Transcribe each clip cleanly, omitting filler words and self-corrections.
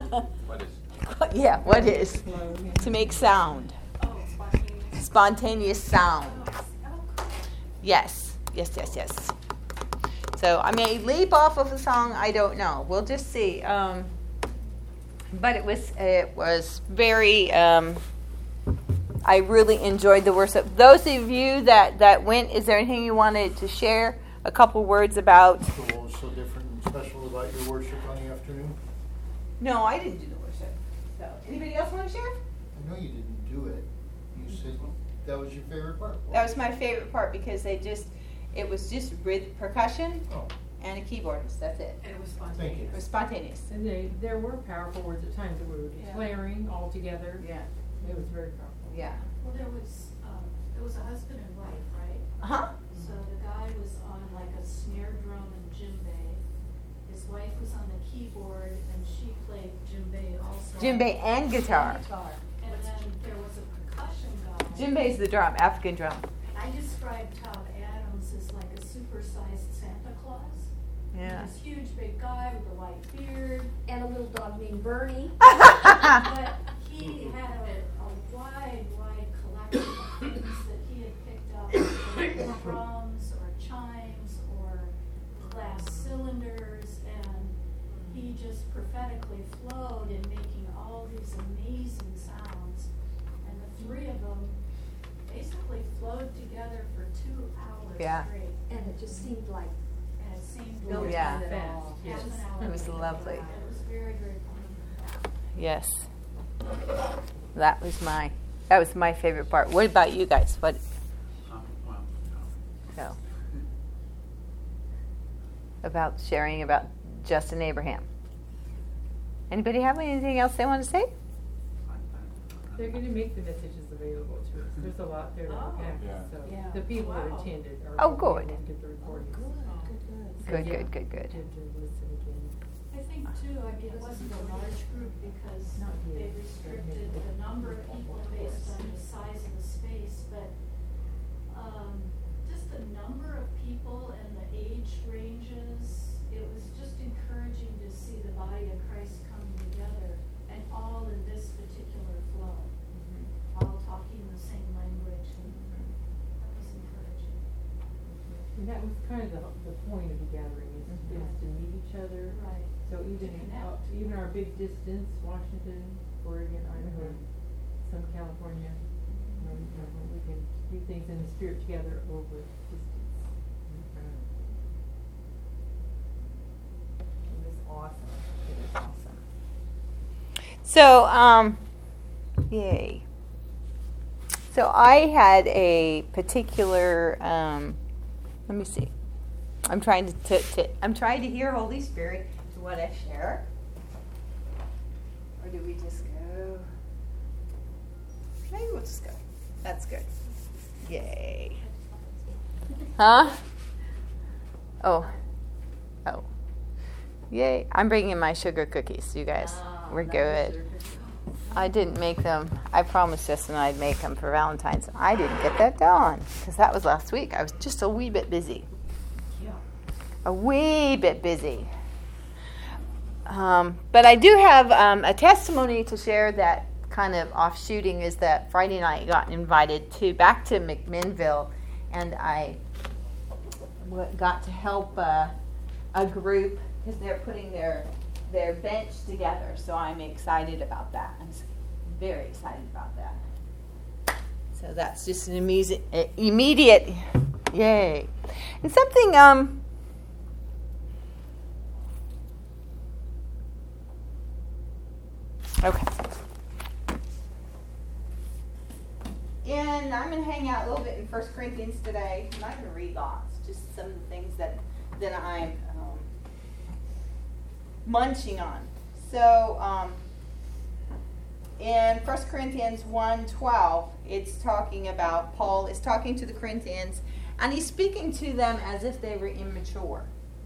What is? Yeah, what is? To make sound. Oh, spontaneous. Spontaneous sound. Yes. So I may leap off of a song. I don't know. We'll just see. But it was very. I really enjoyed the worship. Those of you that went, is there anything you wanted to share? A couple words about? So what was so different and special about your worship on the afternoon? No, I didn't do the worship. So anybody else want to share? I know you didn't do it. You said that was your favorite part. That was my favorite part because it was just percussion Oh, and a keyboardist. That's it. And it was thank spontaneous. you. It was spontaneous. And there were powerful words at times that we were declaring all together. Yeah. It was very powerful. Yeah. Well, there was a husband and wife, right? Uh-huh. So the guy was on like a snare drum and djembe. His wife was on the keyboard and she played djembe also. Djembe and guitar. And guitar. And then there was a percussion guy. Djembe is the drum, African drum. I described Tom Adams as like a supersized Santa Claus. Yeah. This huge big guy with a white beard. And a little dog named Bernie. But he had a wide collection of things that he had picked up, like drums or chimes or glass cylinders, and he just prophetically flowed in making all these amazing sounds. And the three of them basically flowed together for 2 hours Yeah. straight. And it just seemed like And it seemed no like Yeah. time at Fast. all. Yes. half an hour. It was lovely. It was very, very fun. Yes. That was my favorite part. What about you guys? What? Well, So, about sharing about Justin Abraham. Anybody have anything else they want to say? They're going to make the messages available to us. There's a lot there to look at. Yeah. So Yeah. the people that Wow. attended are Oh, going good. to get the recordings. Good, Yeah. good. Good to listen again. I think too, I mean, it wasn't a large group because Not they here. restricted the number of people based on the size of the space, but just the number of people and the age ranges, it was just encouraging to see the body of Christ coming together and all in this particular flow, all talking the same language, and that was encouraging. And that was kind of the point of the gathering is to meet each other. Right. So even our big distance, Washington, Oregon, Idaho, some California, we can do things in the spirit together over distance. It was awesome. So, yay. So I had a particular, let me see. I'm trying to hear Holy Spirit. Do you want to share? Or do we just go? Maybe we'll just go. That's good. Yay. Huh? Oh. Yay. I'm bringing my sugar cookies, you guys. We're good. I didn't make them. I promised Justin I'd make them for Valentine's. I didn't get that done because that was last week. I was just a wee bit busy. A wee bit busy. But I do have a testimony to share that kind of offshooting is that Friday night I got invited back to McMinnville, and I got to help a group because they're putting their bench together. So I'm excited about that. I'm very excited about that. So that's just an immediate yay. And something okay. And I'm going to hang out a little bit in 1 Corinthians today. I'm not going to read lots, just some of the things that I'm munching on. So in 1 Corinthians 1:12, it's talking about Paul is talking to the Corinthians, and he's speaking to them as if they were immature.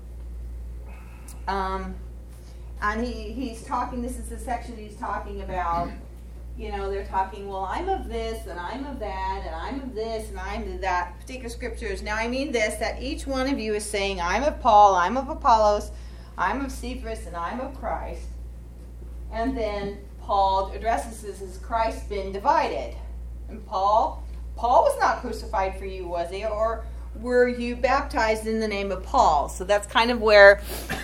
And he's talking, this is the section he's talking about, they're talking, well, I'm of this, and I'm of that, and I'm of this, and I'm of that. Particular scriptures. Now I mean this, that each one of you is saying, I'm of Paul, I'm of Apollos, I'm of Cephas, and I'm of Christ. And then Paul addresses this as Christ been divided. And Paul was not crucified for you, was he? Or were you baptized in the name of Paul? So that's kind of where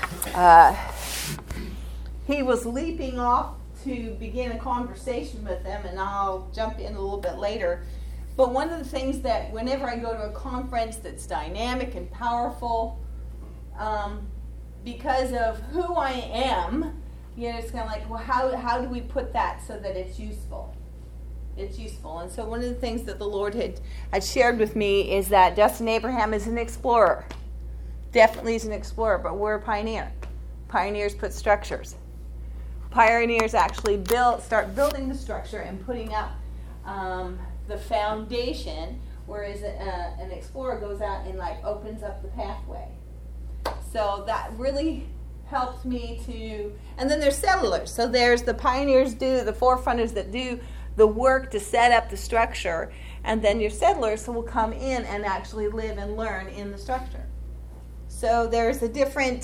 he was leaping off to begin a conversation with them, and I'll jump in a little bit later. But one of the things that whenever I go to a conference that's dynamic and powerful, because of who I am, it's kind of like, well, how do we put that so that it's useful? It's useful. And so one of the things that the Lord had shared with me is that Dustin Abraham is an explorer. Definitely is an explorer, but we're a pioneer. Pioneers put structures. Pioneers actually start building the structure and putting up the foundation, whereas an explorer goes out and opens up the pathway. So that really helped me to, and then there's settlers. So there's the pioneers the forefronters that do the work to set up the structure, and then your settlers will come in and actually live and learn in the structure. So there's a different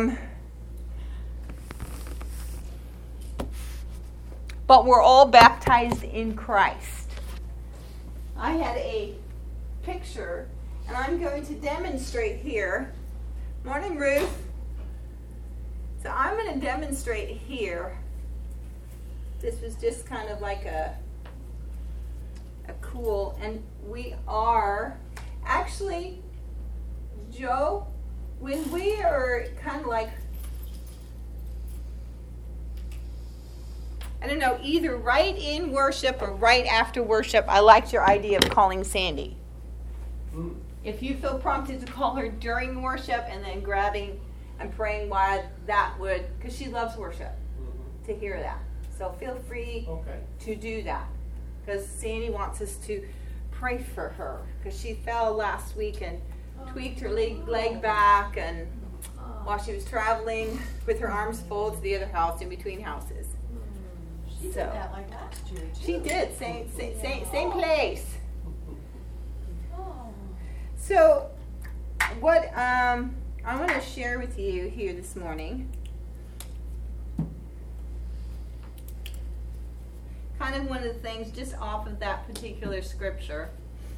but we're all baptized in Christ. I had a picture, and I'm going to demonstrate here. Morning, Ruth. So I'm going to demonstrate here. This was just kind of like a cool, and we are actually, Joe, when we are kind of like, I don't know, either right in worship or right after worship, I liked your idea of calling Sandy. If you feel prompted to call her during worship and then grabbing and praying why that would, because she loves worship, to hear that. So feel free to do that, because Sandy wants us to pray for her, because she fell last week and tweaked her leg back, and while she was traveling with her arms folded to the other house in between houses. She did that like last year, too. She did, same place. So what I want to share with you here this morning, kind of one of the things just off of that particular scripture.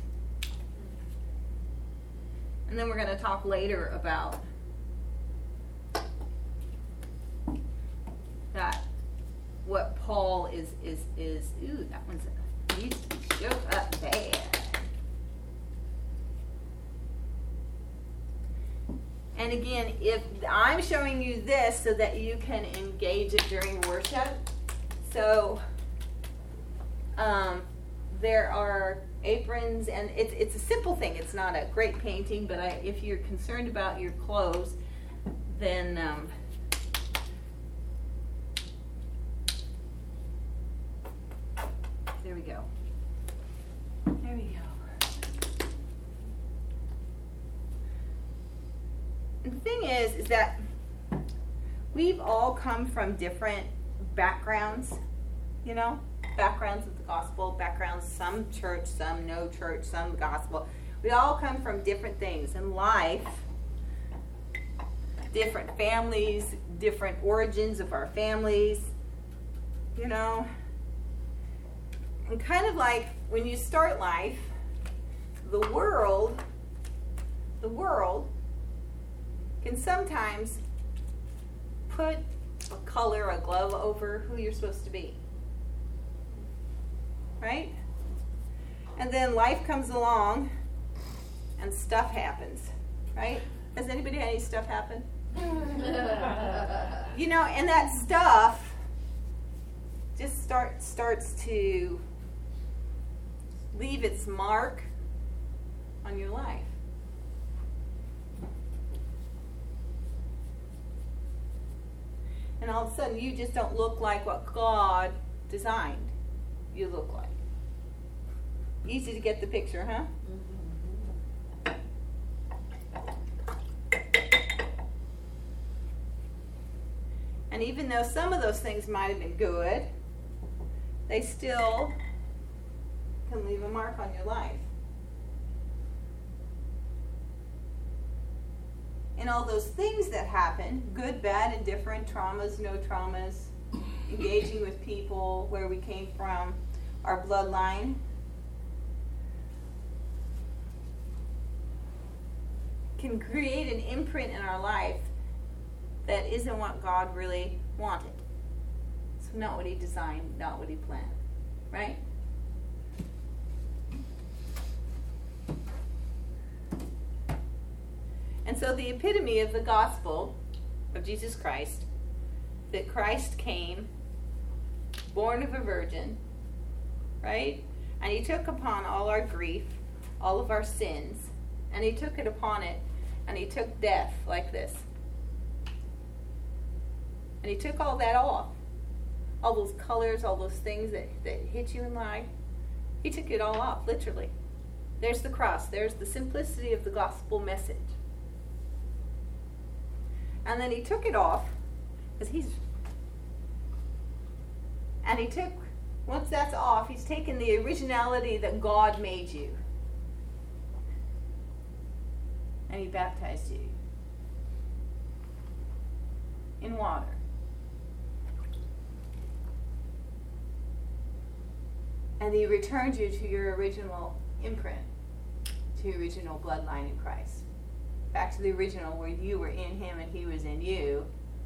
And then we're going to talk later about that, what Paul is ooh, that one's needs to be shook up bad. And again, if I'm showing you this so that you can engage it during worship. So there are aprons, and it's a simple thing. It's not a great painting, but if you're concerned about your clothes, then there we go. There we go. And the thing is that we've all come from different backgrounds, backgrounds of the gospel, backgrounds, some church, some no church, some gospel. We all come from different things in life, different families, different origins of our families, And kind of like when you start life, the world can sometimes put a color, a glove over who you're supposed to be. Right? And then life comes along and stuff happens. Right? Has anybody had any stuff happen? And that stuff just starts to leave its mark on your life. And all of a sudden, you just don't look like what God designed you look like. Easy to get the picture, huh? And even though some of those things might have been good, they still can leave a mark on your life. And all those things that happen, good, bad, indifferent, traumas, no traumas, engaging with people, where we came from, our bloodline. Can create an imprint in our life that isn't what God really wanted. It's not what he designed, not what he planned. Right? And so the epitome of the gospel of Jesus Christ, that Christ came, born of a virgin, right? And he took upon all our grief, all of our sins, and he took it upon it, and he took death like this. And he took all that off. All those colors, all those things that hit you in life. He took it all off, literally. There's the cross. There's the simplicity of the gospel message. And then he took it off, because and he took, once that's off, he's taken the originality that God made you. And he baptized you in water. And he returned you to your original imprint, to your original bloodline in Christ. Back to the original where you were in him and he was in you.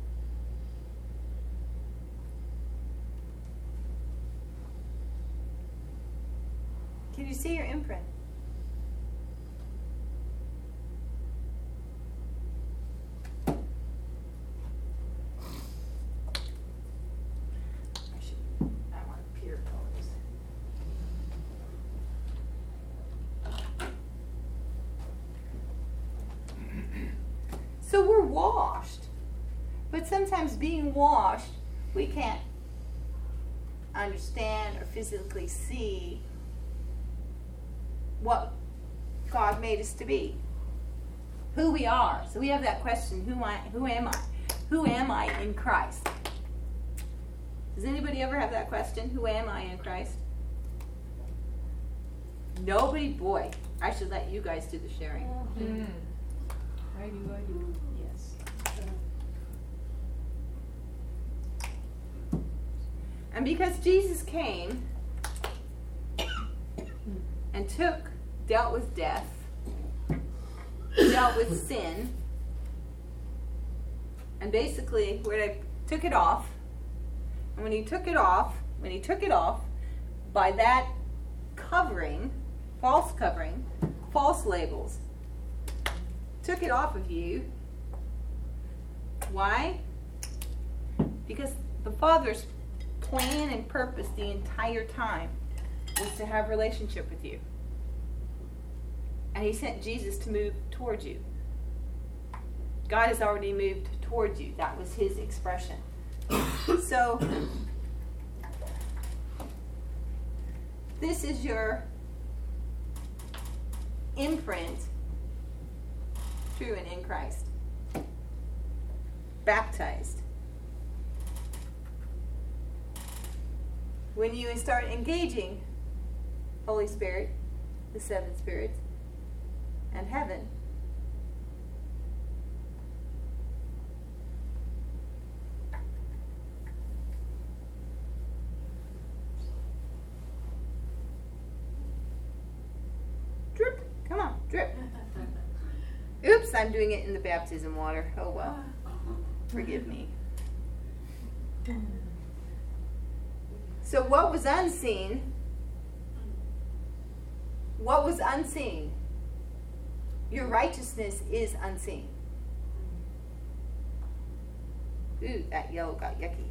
Can you see your imprint? I want pure colors. So we're washed. But sometimes being washed, we can't understand or physically see what God made us to be. Who we are. So we have that question, who am I? Who am I in Christ? Does anybody ever have that question? Who am I in Christ? Nobody? Boy, I should let you guys do the sharing. I do. Yes. And because Jesus came and dealt with death, dealt with sin, and basically took it off, and when he took it off, by that covering, false labels, took it off of you. Why? Because the Father's plan and purpose the entire time was to have a relationship with you. And he sent Jesus to move towards you. God has already moved towards you. That was his expression. So, this is your imprint, true and in Christ. Baptized. When you start engaging Holy Spirit, the seven spirits, and heaven, drip, come on, drip. Oops, I'm doing it in the baptism water. Oh well, forgive me. So what was unseen? What was unseen? Your righteousness is unseen. Ooh, that yellow got yucky.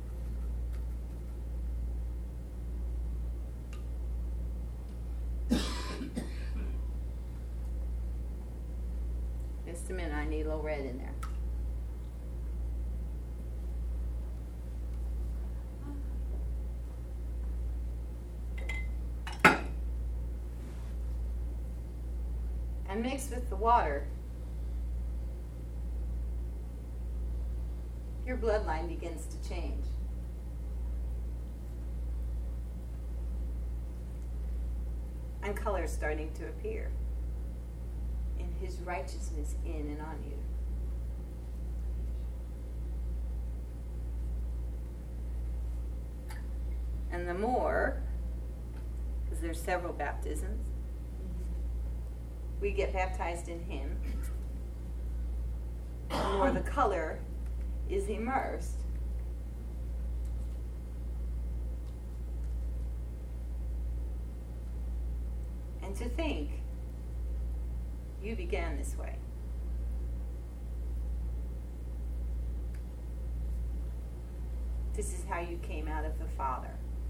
Just a minute, I need a little red in there. And mixed with the water, your bloodline begins to change. And color is starting to appear. And his righteousness in and on you. And the more, because there's several baptisms, we get baptized in him, the more the color is immersed. And to think you began this way. This is how you came out of the Father.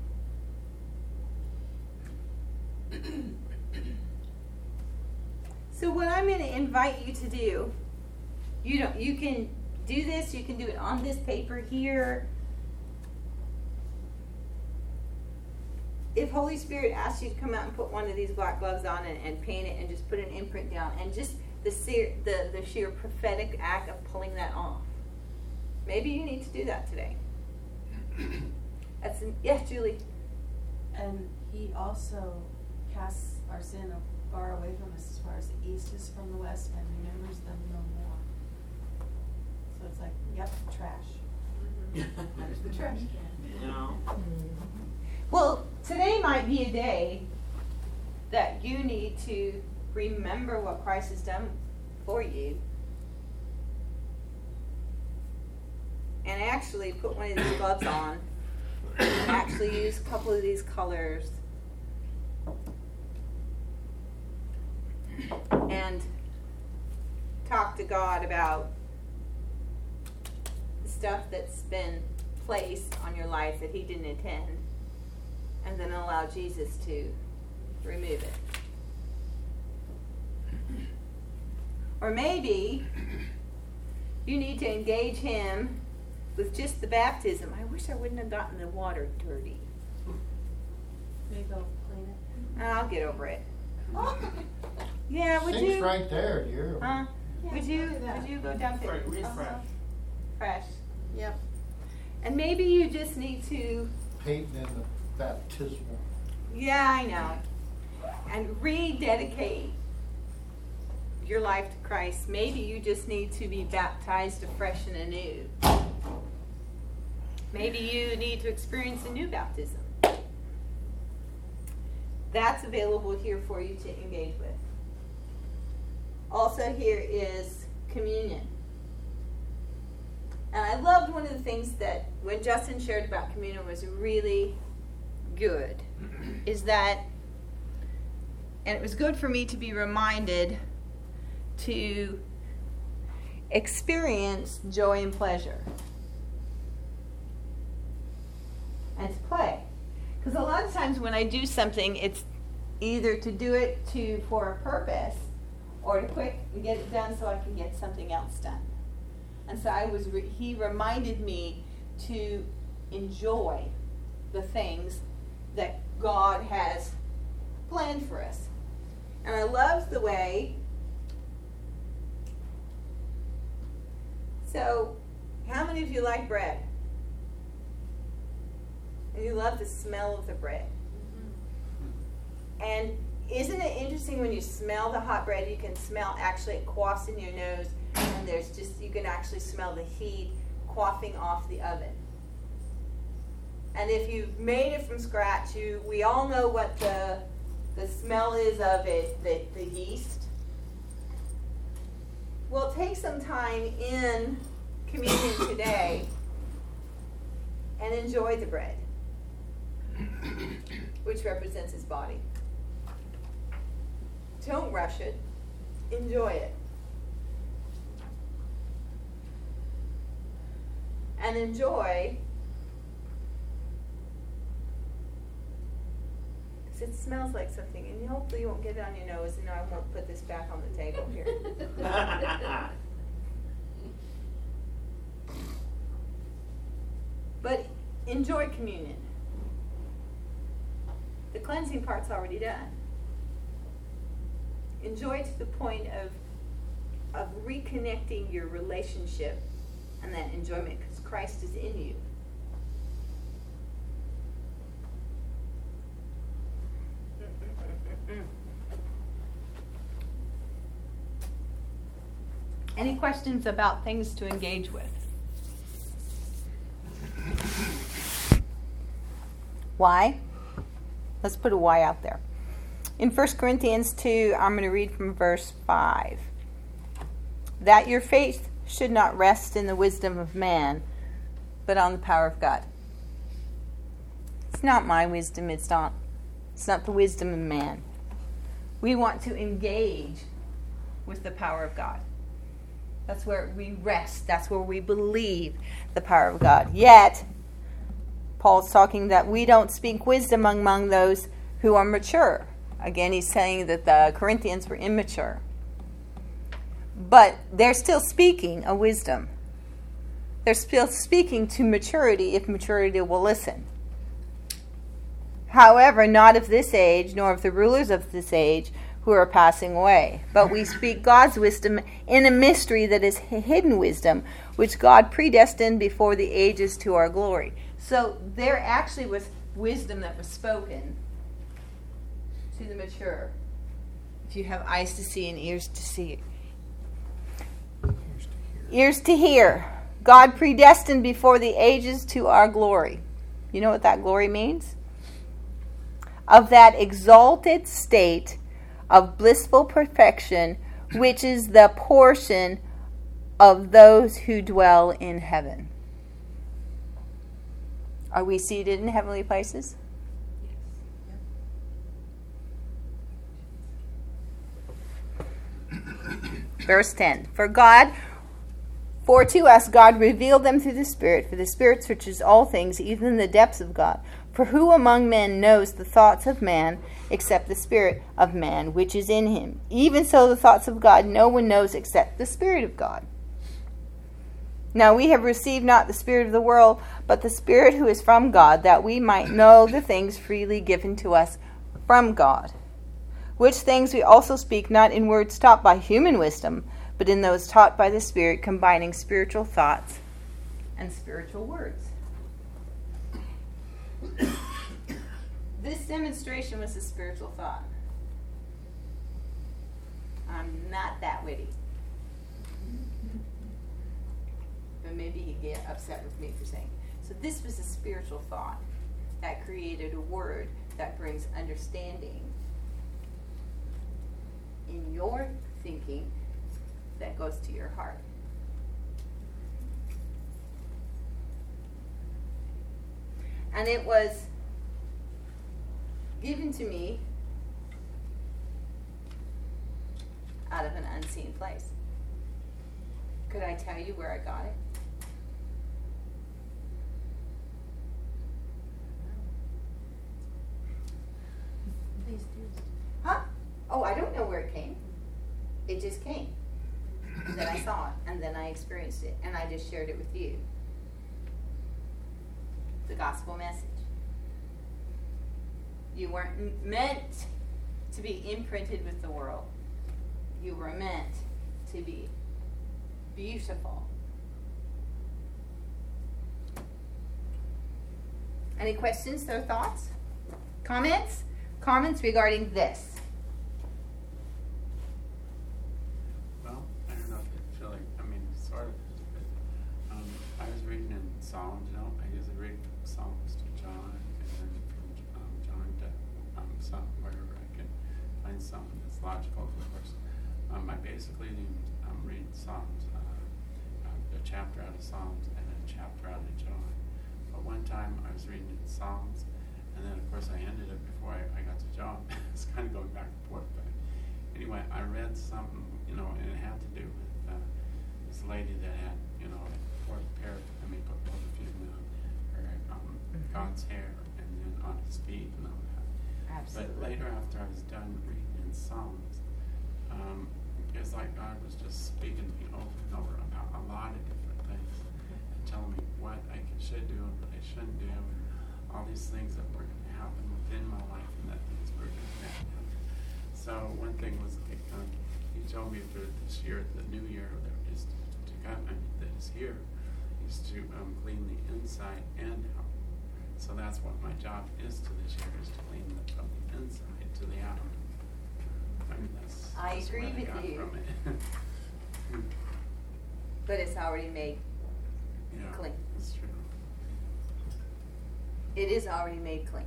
So what I'm going to invite you to do, you can do this, you can do it on this paper here. If Holy Spirit asks you to come out and put one of these black gloves on and paint it and just put an imprint down, and just the sheer prophetic act of pulling that off. Maybe you need to do that today. Yes, Julie. And he also casts our sin far away from us, as far as the east is from the west, and remembers them no more. So it's like, yep, trash. There's the trash can. You know? Well, today might be a day that you need to remember what Christ has done for you, and actually put one of these gloves on, and actually use a couple of these colors, and talk to God about the stuff that's been placed on your life that he didn't intend, and then allow Jesus to remove it. Or maybe you need to engage him with just the baptism. I wish I wouldn't have gotten the water dirty. Maybe I'll clean it. I'll get over it. Yeah, would Sink's you? right there, dear. Huh? Yeah, Would you? I'll do that. Would you go dump it? Refresh. Fresh. Yep. And maybe you just need to. Painting in the baptismal. Yeah, I know. And rededicate your life to Christ. Maybe you just need to be baptized afresh and anew. Maybe you need to experience a new baptism. That's available here for you to engage with. Also here is communion. And I loved one of the things that when Justin shared about communion was really good, is that, and it was good for me to be reminded to experience joy and pleasure and to play. Because a lot of times when I do something, it's either to do it for a purpose or to quick and get it done so I can get something else done. And so he reminded me to enjoy the things that God has planned for us. And I loved the way. So, how many of you like bread? And you love the smell of the bread. And isn't it interesting when you smell the hot bread, you can smell actually it quaffs in your nose, and you can actually smell the heat quaffing off the oven. And if you've made it from scratch, we all know what the smell is of it, the yeast. Well, take some time in communion today and enjoy the bread, which represents his body. Don't rush it. Enjoy it. And enjoy, because it smells like something, and hopefully you won't get it on your nose, and I won't put this back on the table here. But enjoy communion. The cleansing part's already done. Enjoy to the point of reconnecting your relationship and that enjoyment, because Christ is in you. Any questions about things to engage with? Why? Let's put a why out there. In 1 Corinthians 2, I'm going to read from verse 5. That your faith should not rest in the wisdom of man, but on the power of God. It's not my wisdom. It's not the wisdom of man. We want to engage with the power of God. That's where we rest. That's where we believe the power of God. Yet, Paul's talking that we don't speak wisdom among those who are mature. Again, he's saying that the Corinthians were immature. But they're still speaking a wisdom. They're still speaking to maturity if maturity will listen. However, not of this age, nor of the rulers of this age who are passing away. But we speak God's wisdom in a mystery that is hidden wisdom, which God predestined before the ages to our glory. So there actually was wisdom that was spoken to the mature. If you have eyes to see and ears to see. Ears to hear. God predestined before the ages to our glory. You know what that glory means? Of that exalted state of blissful perfection, which is the portion of those who dwell in heaven. Are we seated in heavenly places? Verse 10. For to us God revealed them through the Spirit, for the Spirit searches all things, even the depths of God. For who among men knows the thoughts of man, except the Spirit of man, which is in him? Even so the thoughts of God no one knows except the Spirit of God. Now we have received not the spirit of the world, but the Spirit who is from God, that we might know the things freely given to us from God. Which things we also speak, not in words taught by human wisdom, but in those taught by the Spirit, combining spiritual thoughts and spiritual words. This demonstration was a spiritual thought. I'm not that witty. But maybe he'd get upset with me for saying. So this was a spiritual thought that created a word that brings understanding in your thinking that goes to your heart. And it was given to me out of an unseen place. Could I tell you where I got it? Huh? Oh, I don't know where it came. It just came. And then I saw it, and then I experienced it, and I just shared it with you. The gospel message. You weren't meant to be imprinted with the world. You were meant to be beautiful. Any questions or thoughts? Comments? Comments regarding this? Well, I don't know if it's really, sort of. But, I was reading in Psalms, I usually read Psalms to John, and then from John to some, wherever I can find something that's logical, of course. I basically read Psalms, a chapter out of Psalms, and then a chapter out of John. But one time I was reading in Psalms, and then of course I ended it before I got to John. It's kind of going back and forth, but anyway, I read something, and it had to do with this lady that had, put perfume on her, God's hair, and then on his feet and all that. Absolutely. But later, after I was done reading in Psalms, it was like God was just speaking to me over and over about a lot of different things, and telling me what I should do and what I shouldn't do, and all these things that were going to happen within my life, and that things were going to happen. So one thing was, he told me for this year, the new year that is to come, that is here, is to clean the inside and out. So that's what my job is to this year, is to clean from the inside to the out. I agree what I with got you. from it. But it's already made Yeah, clean. that's true. It is already made clean.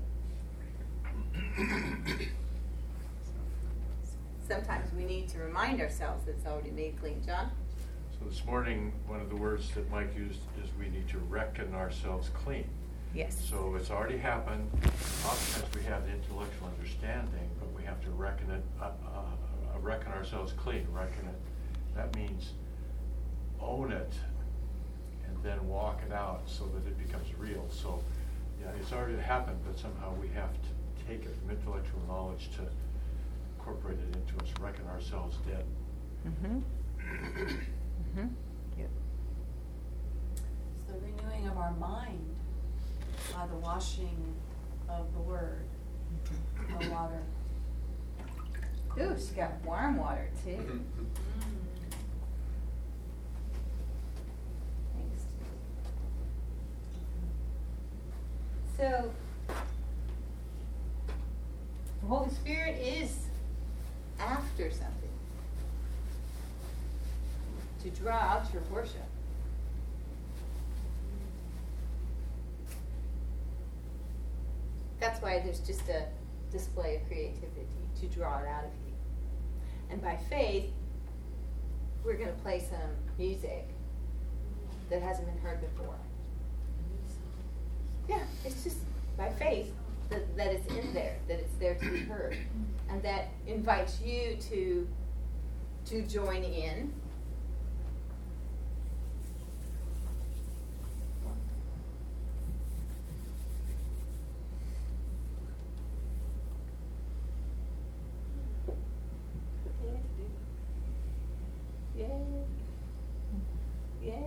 Sometimes we need to remind ourselves that it's already made clean. John? So this morning, one of the words that Mike used is we need to reckon ourselves clean. Yes. So it's already happened. Oftentimes we have the intellectual understanding, but we have to reckon it, reckon ourselves clean. Reckon it. That means own it and then walk it out so that it becomes real. So, yeah, it's already happened, but somehow we have to take it from intellectual knowledge to incorporate it into us, reckon ourselves dead. Mm-hmm. Mm-hmm. Yep. It's the renewing of our mind by the washing of the Word, the water. Ooh, she got warm water too. Thanks. So, the Holy Spirit is after something to draw out your worship. That's why there's just a display of creativity to draw it out of you. And by faith, we're going to play some music that hasn't been heard before. Yeah, it's just by faith that it's in there, that it's there to be heard. And that invites you to join in. Yay. Yay.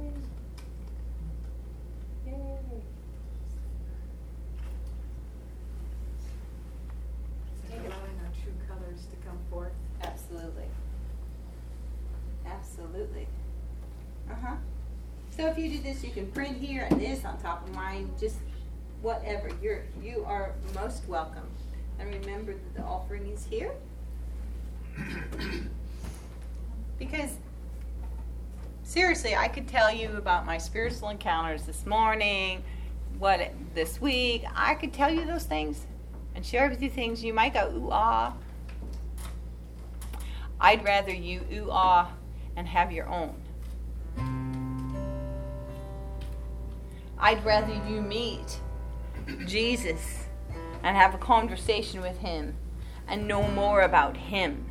Yay. Allowing our true colors to come forth. Absolutely. Absolutely. Uh-huh. So if you do this, you can print here and this on top of mine, just whatever. You are most welcome. And remember that the offering is here. Because seriously, I could tell you about my spiritual encounters this morning, this week. I could tell you those things and share with you things you might go, ooh, ah. I'd rather you ooh, ah, and have your own. I'd rather you meet Jesus and have a conversation with him and know more about him.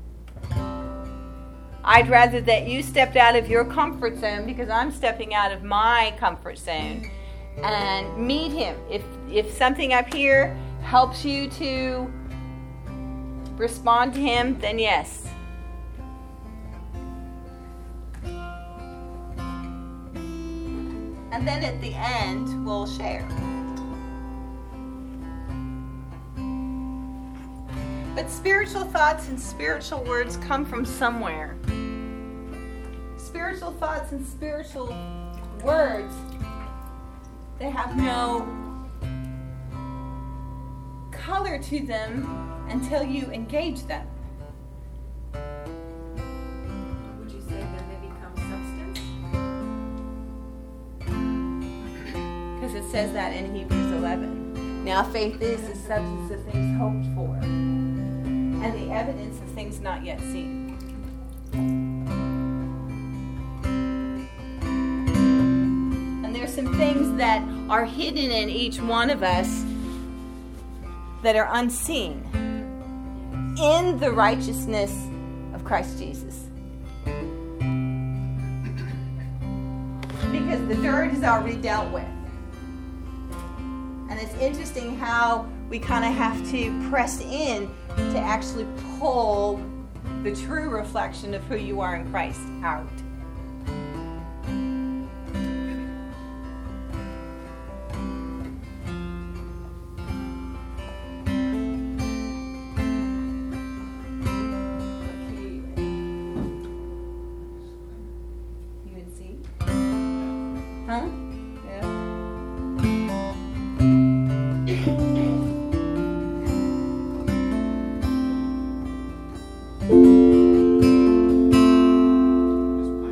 I'd rather that you stepped out of your comfort zone, because I'm stepping out of my comfort zone, and meet him. If something up here helps you to respond to him, then yes. And then at the end, we'll share. But spiritual thoughts and spiritual words come from somewhere. Spiritual thoughts and spiritual words, they have no color to them until you engage them. Would you say that they become substance? Because it says that in Hebrews 11. Now faith is the substance of things hoped for, and the evidence of things not yet seen. And there's some things that are hidden in each one of us that are unseen in the righteousness of Christ Jesus. Because the dirt is already dealt with. And it's interesting how we kind of have to press in to actually pull the true reflection of who you are in Christ out. UNC? Huh? Yeah. Just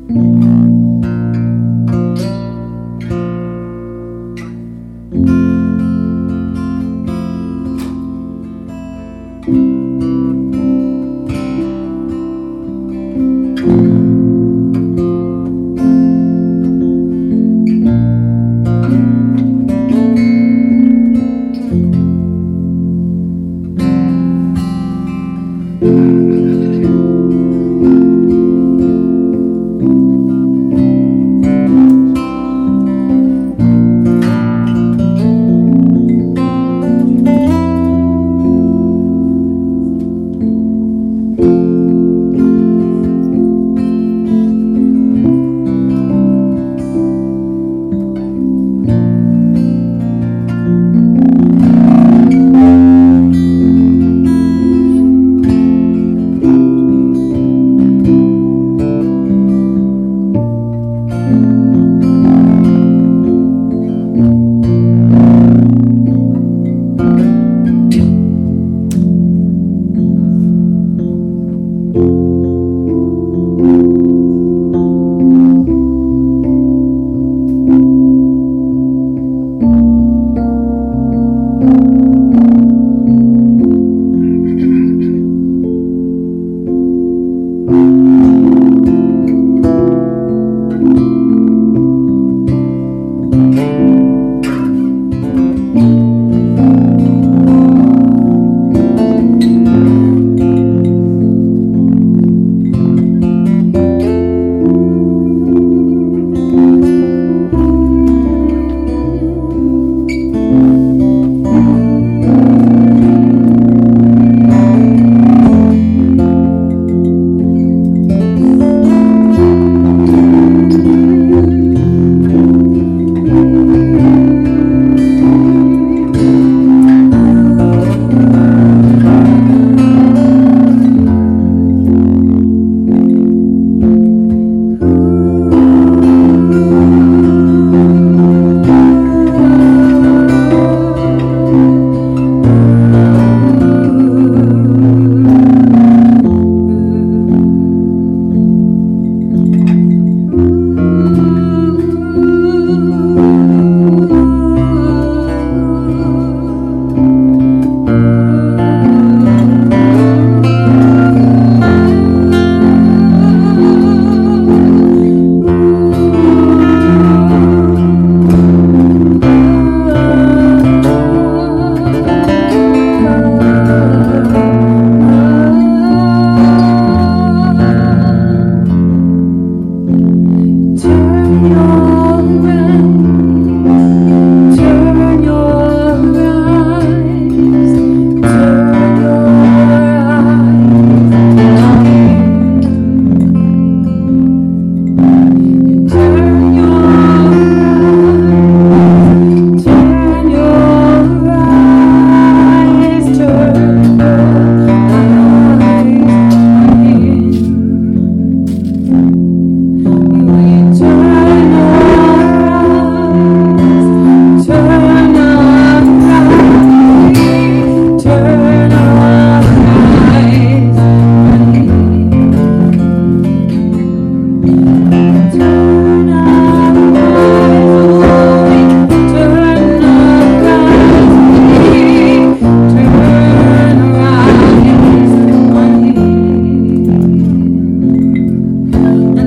And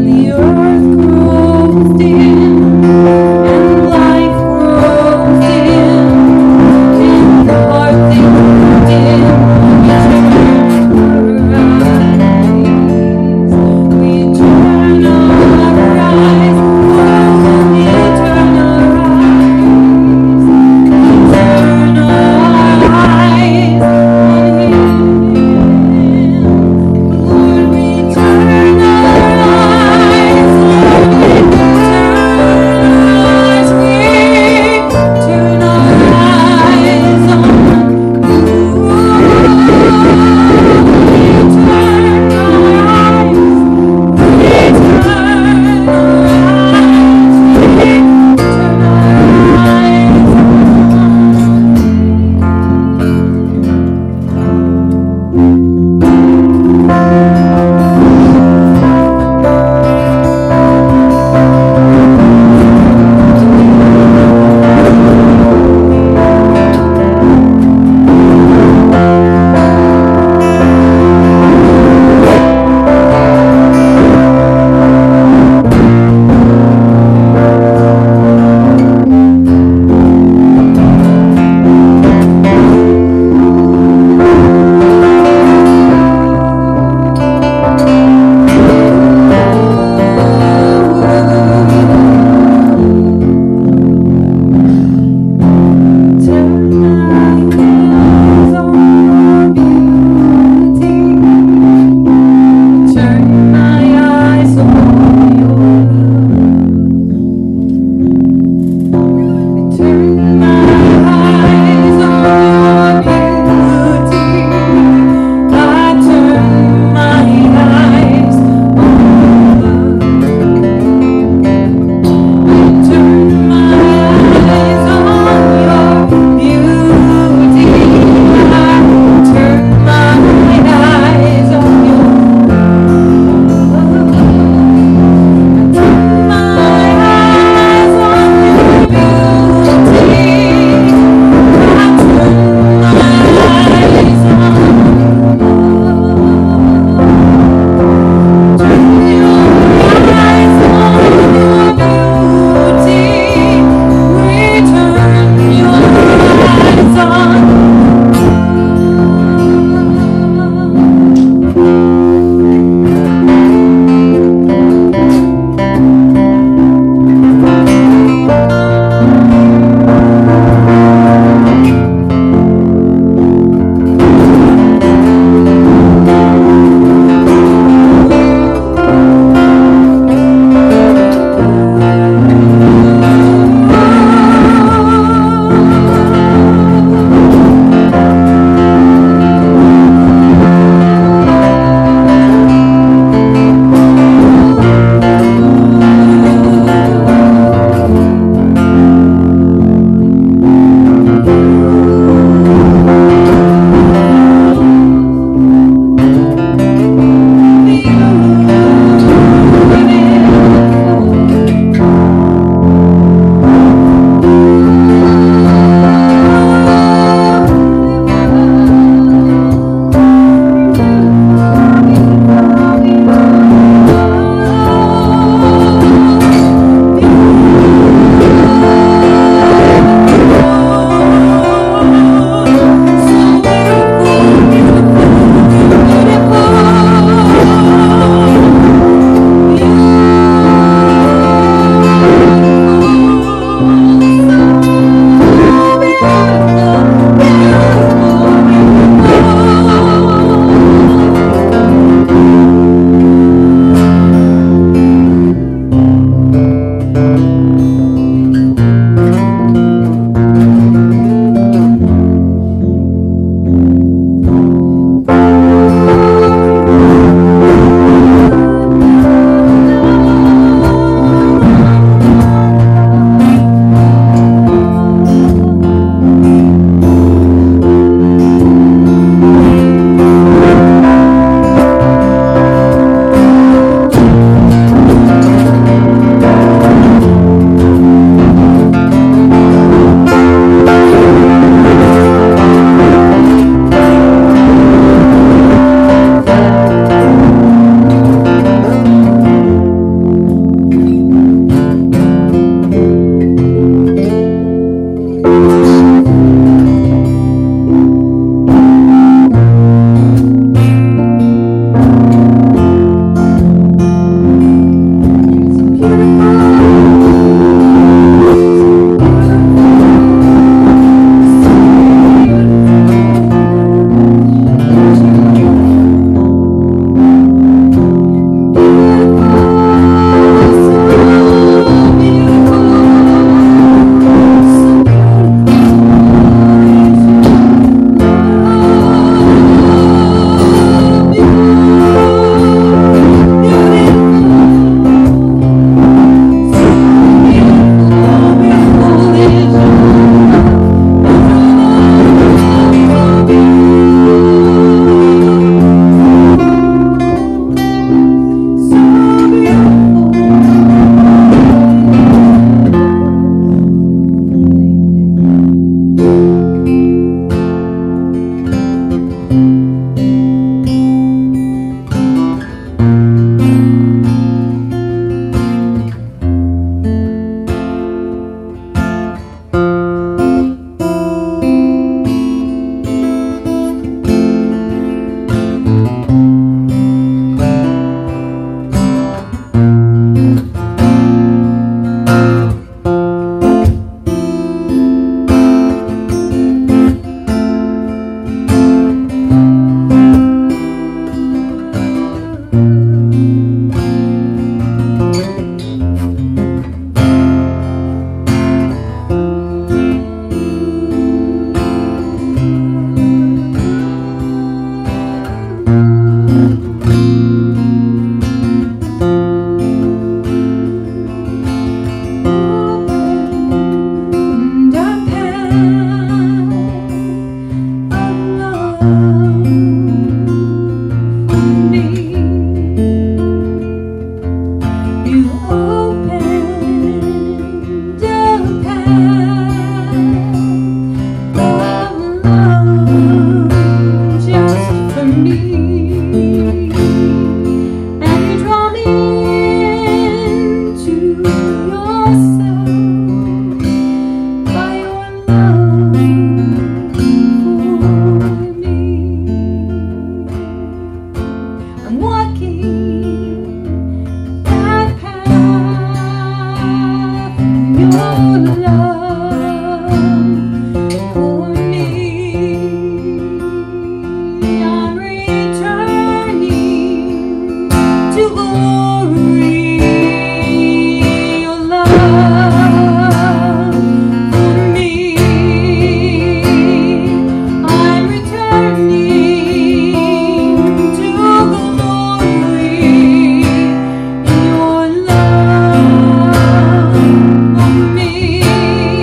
me.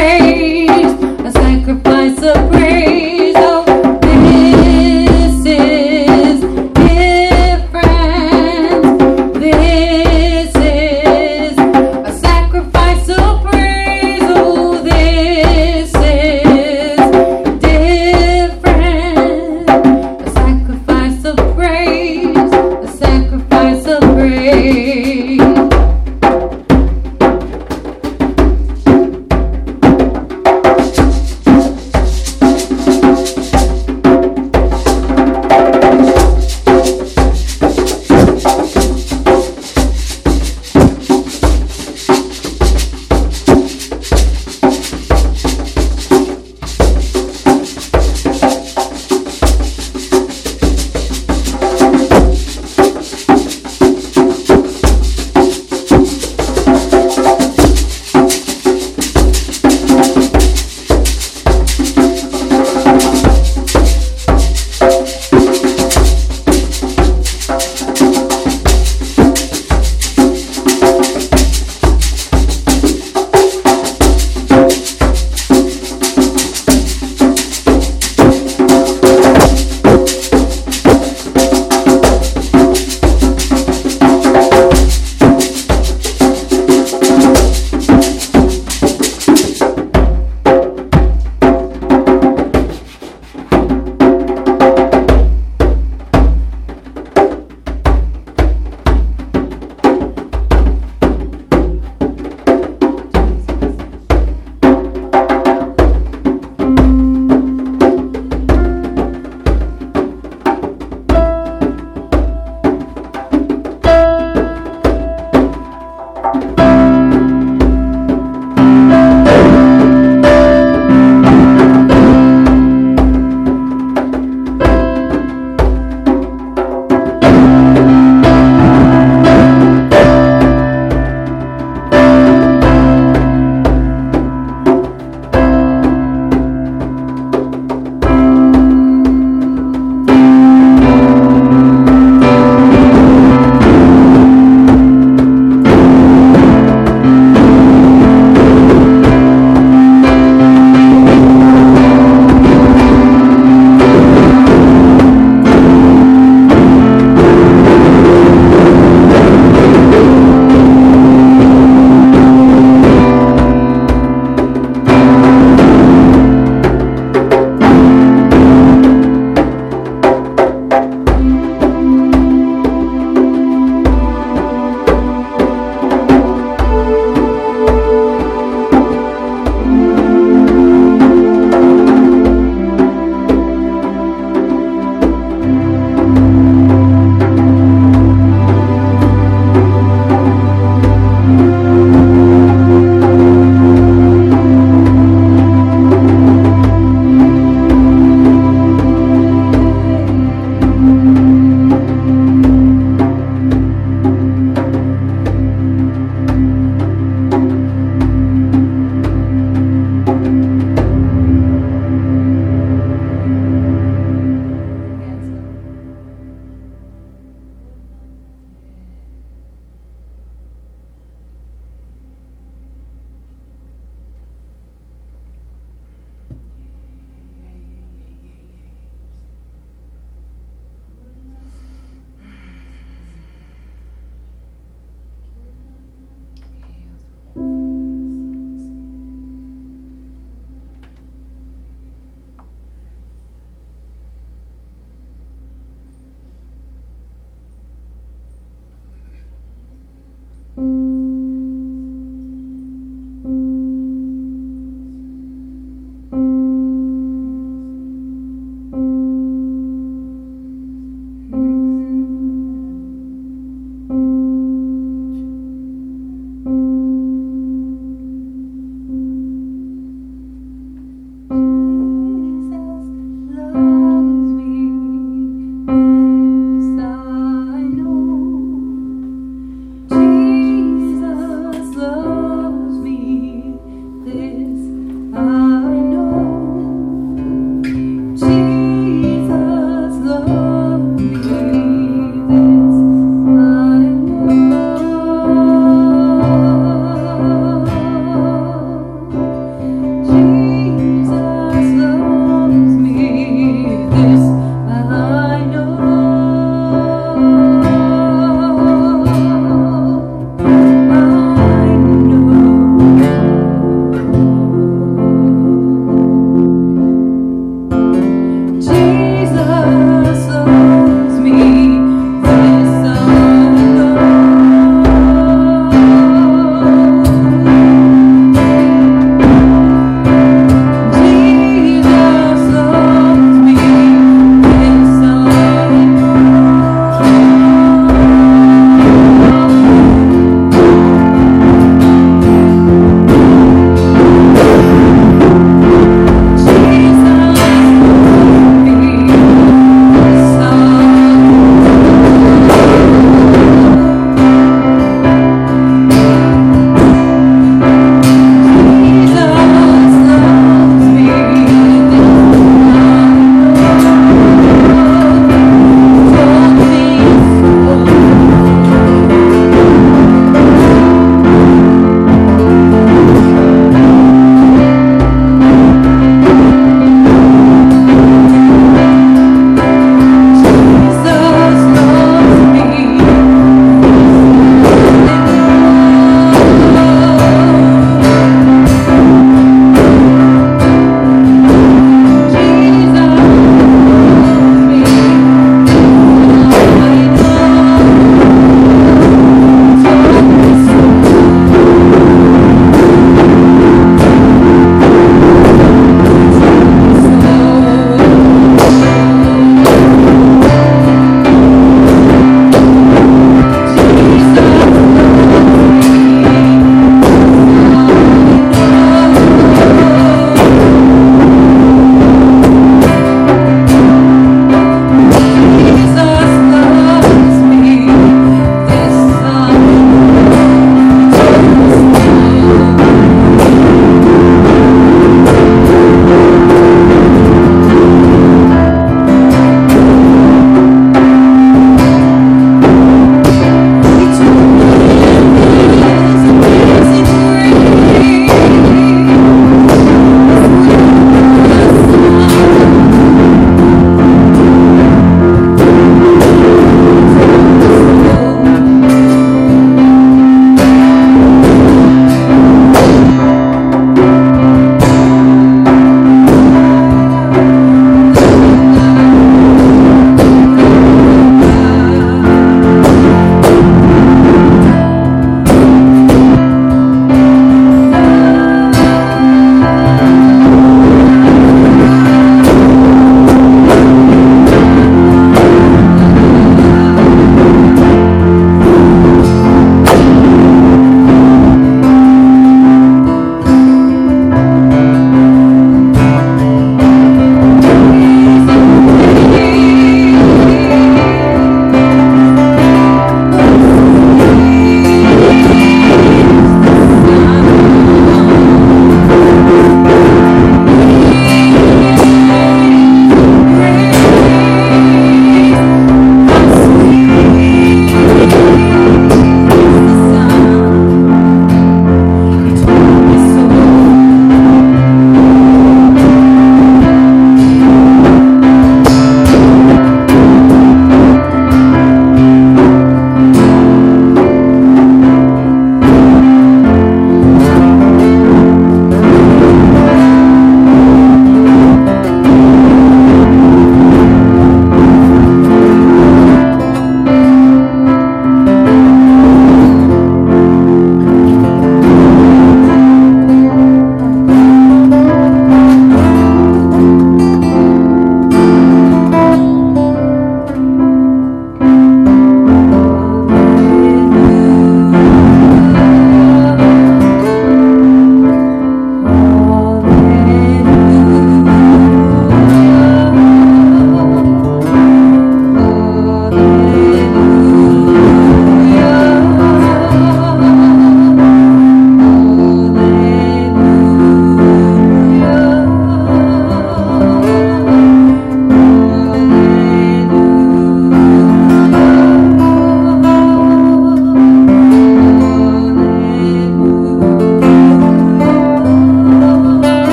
praise, a sacrifice of praise. Oh, this is different. This is a sacrifice of praise. Oh, this is different. A sacrifice of praise, a sacrifice of praise.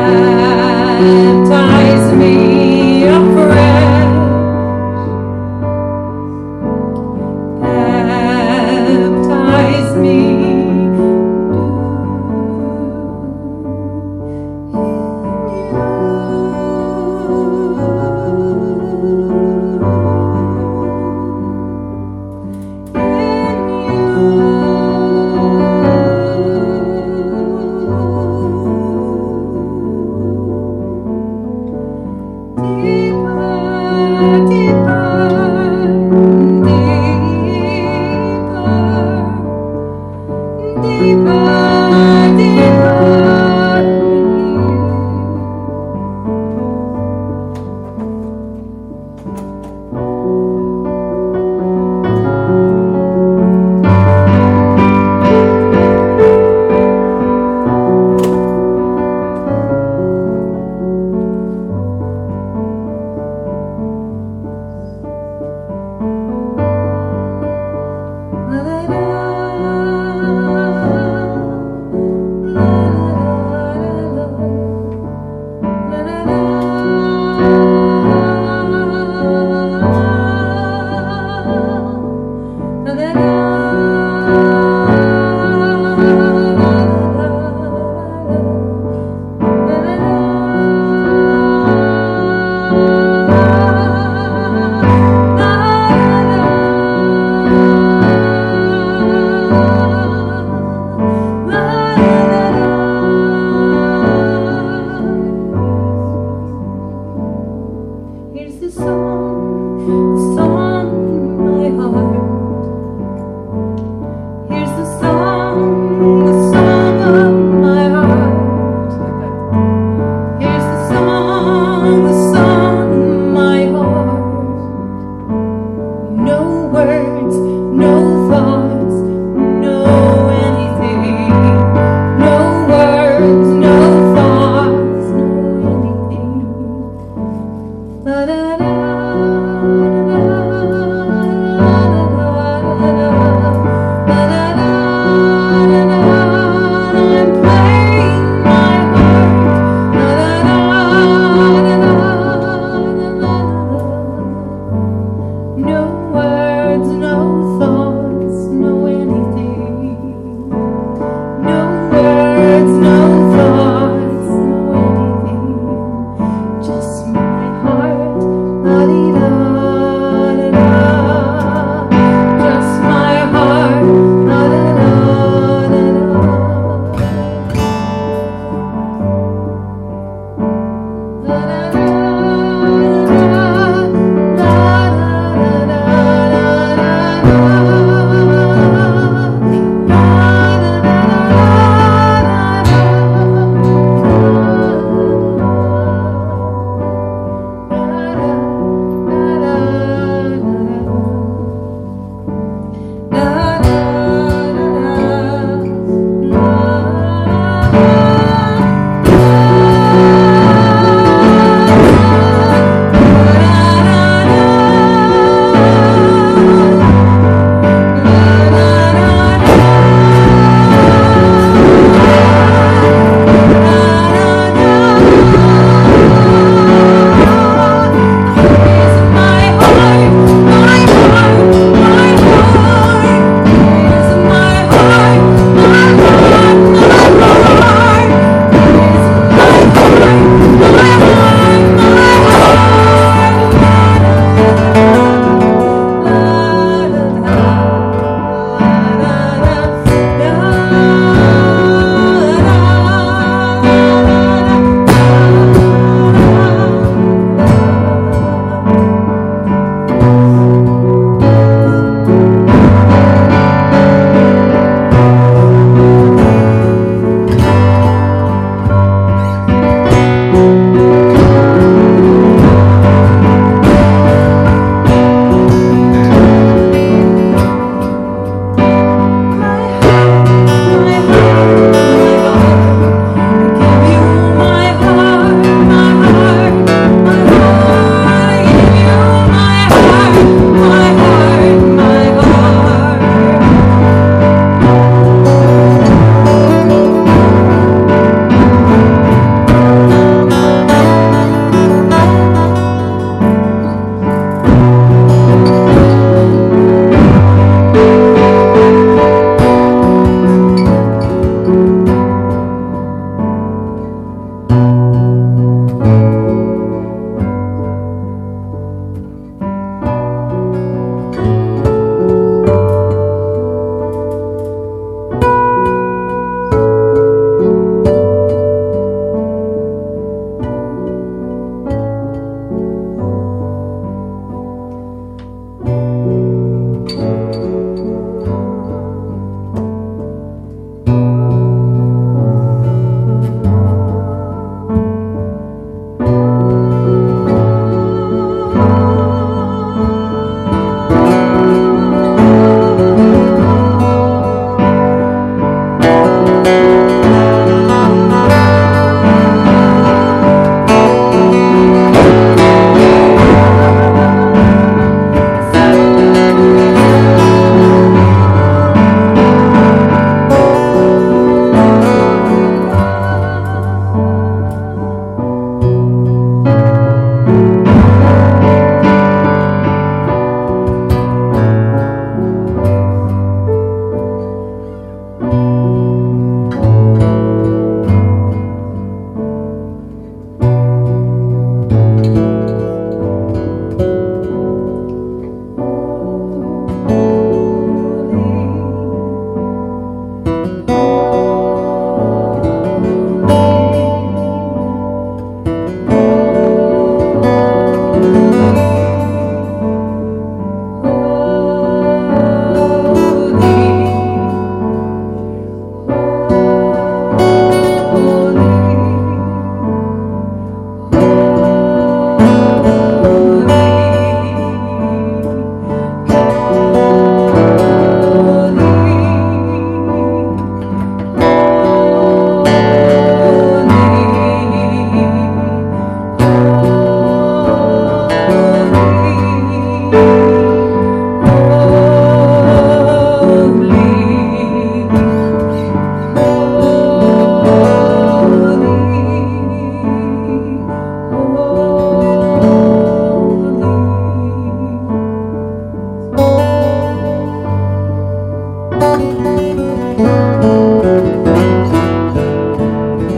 Baptize me afresh. Baptize me.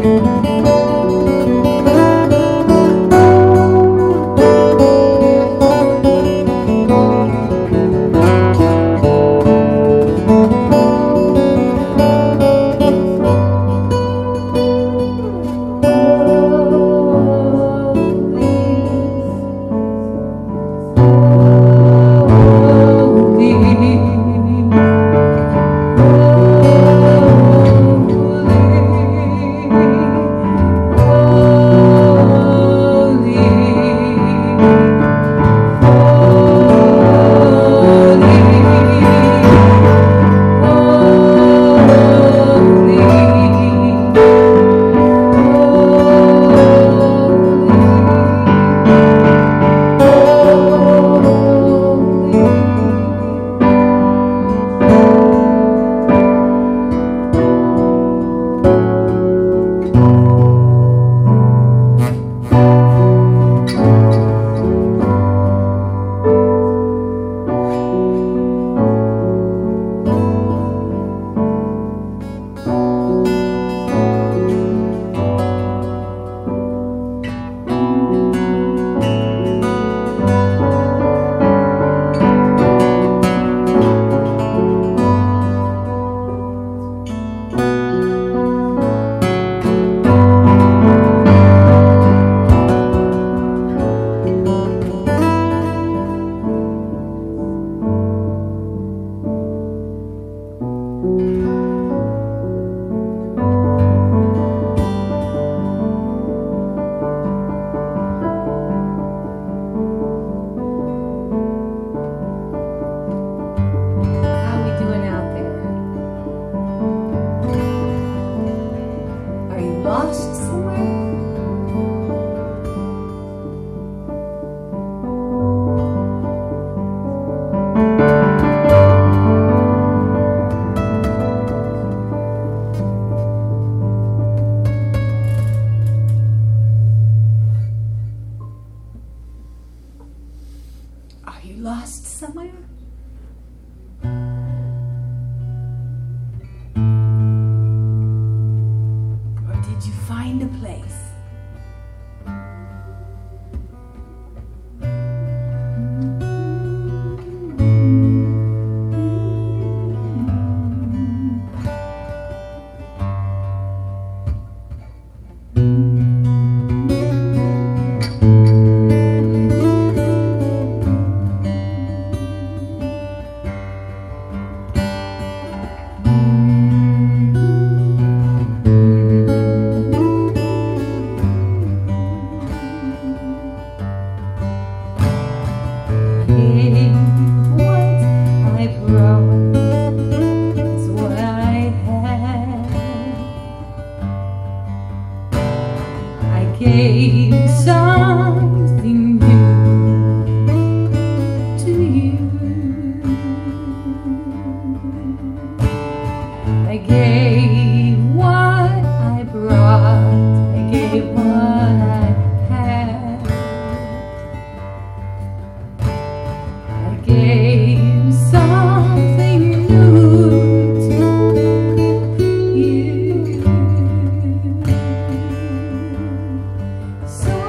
So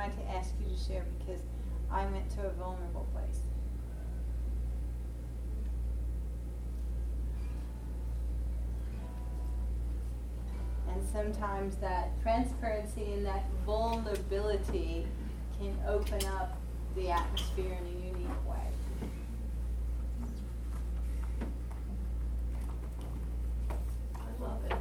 wanted to ask you to share because I went to a vulnerable place. And sometimes that transparency and that vulnerability can open up the atmosphere in a unique way. I love it.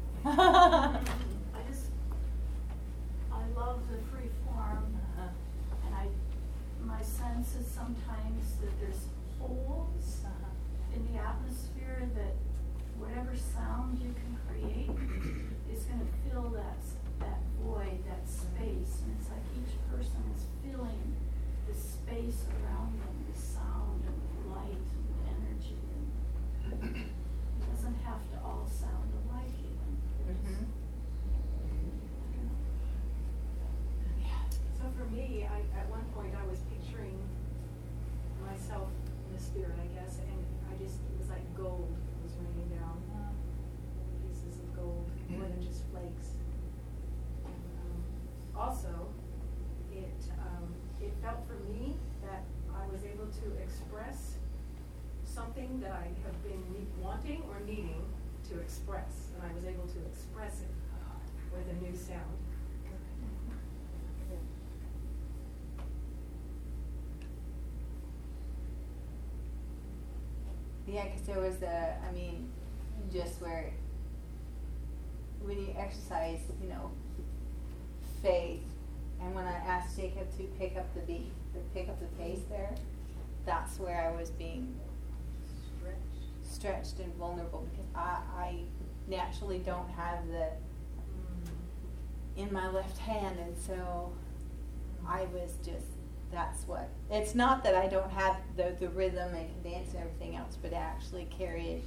I love the free form, and my sense is sometimes that there's holes in the atmosphere that whatever sound you can create is going to fill that void, that space, and it's like each person is filling the space around them with sound and with light and with energy, and it doesn't have to all sound alike even. Mm-hmm. So for me, at one point I was picturing myself in the spirit, I guess, and it was like gold was raining down, pieces of gold, more than just flakes. Also, it felt for me that I was able to express something that I have been wanting or needing to express, and I was able to express it with a new sound. Yeah, because there was just where when you exercise, faith, and when I asked Jacob to pick up the beat, pick up the pace there, that's where I was being stretched and vulnerable because I naturally don't have the in my left hand, and so I was just. That's what. It's not that I don't have the rhythm and dance and everything else, but I actually carry it.